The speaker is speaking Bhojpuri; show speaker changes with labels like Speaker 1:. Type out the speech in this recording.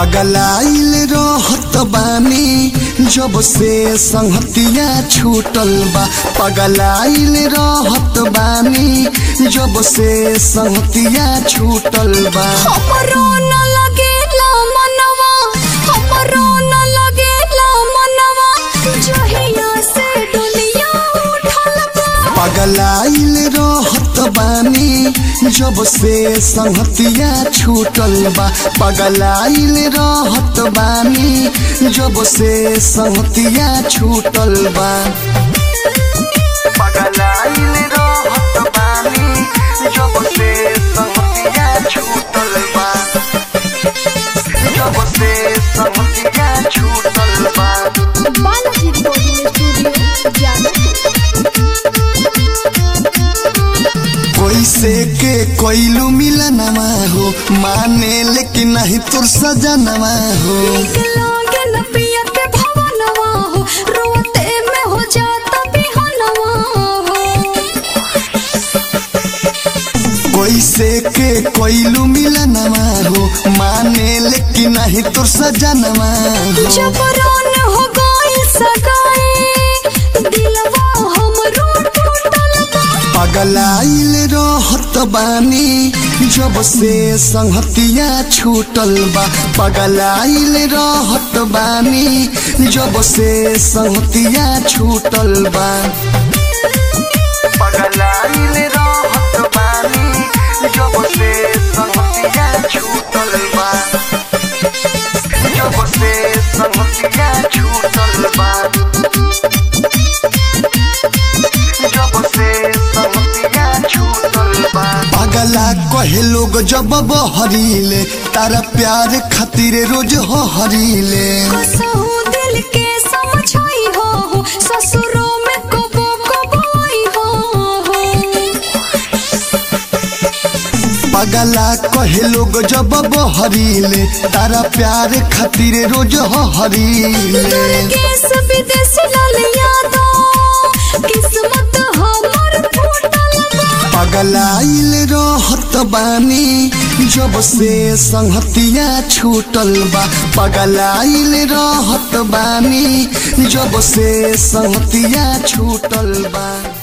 Speaker 1: पगलाइल रहत बानी जब से संगतिया छूटल बा। पगलाइल रहत बानी जब से संगतिया छूटल बा।
Speaker 2: हमरो न लगेला मनवा, हमरो न लगेला मनवा, जहिया से दुनिया उठल बा।
Speaker 1: पगलाइल रहत बानी जब से संगतिया छूटल बा। पगलाइल रहत बानी जब से संगतिया छूटल बा। पगलाइल रहत बानी जब से संगतिया छूटल बा। जब से संगतिया छूटल बा।
Speaker 2: बालाजी रिकॉर्डिंग स्टूडियो जाना।
Speaker 1: कैसे के कोइलू मिलनवा हो माने लेकिन नहीं तुर सजनवा हो।
Speaker 2: लागे न पिया के भवनवा हो, रोते में हो जाता बिहनवा हो।
Speaker 1: कैसे के कोइलू मिलनवा हो माने लेकिन नहीं तुर सजनवा हो।
Speaker 2: जबरान हो गई सगाई, दिलवा हमरो टूटल बा।
Speaker 1: पगलाइल रहत बानी जब से संगतिया छूटल बा। पगलाइल रहत बानी जब से संगतिया छूटल बा। पगलाइल रहत बानी जब से संगतिया छूटल बा। जब से संगतिया छूटल बा। पगला कहे लोग जब बहरीले तारा प्यार खातिर रोज हो हरीले।
Speaker 2: कसहु दिल के समझाई हो, ससुरों में कबो कबो आई हो।
Speaker 1: पगला कहे लोग जब बहरीले तारा प्यार खातिर रोज हो हरीले।
Speaker 2: दुर्गेश विदेशी लाल यादव, किस्मत हमर फूटल बा।
Speaker 1: पगलाइल रहत बानी जब से संगतिया छूटल बा। पगलाइल रहत बानी जब से संगतिया छूटल बा।